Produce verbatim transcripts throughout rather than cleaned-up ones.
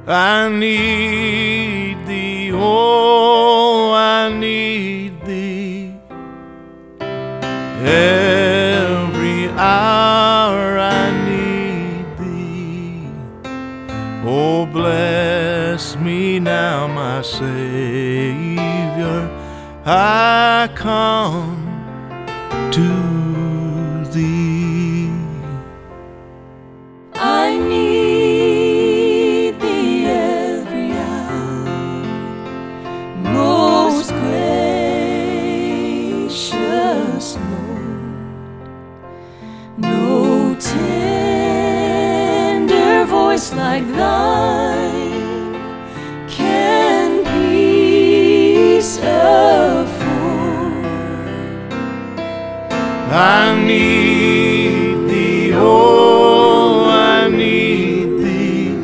I need thee, oh, I need thee. Every hour I need thee. Oh, bless me now, my Savior, I come to thee. I need thee every hour, most gracious Lord. No tender voice like thine can peace afford. I need thee, oh, I need thee.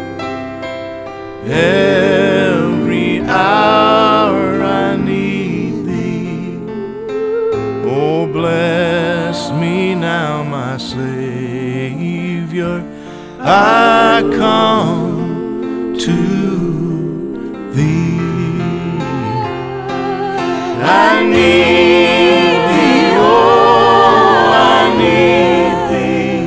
Every hour I need thee. Oh, bless me now, my Savior, I come to thee. I need thee, oh, I need thee.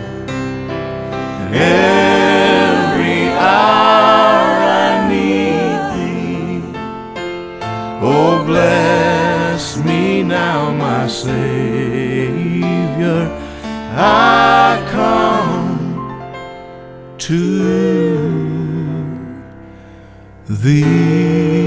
Every hour I need thee. Oh, bless me now, my Savior, I come to thee.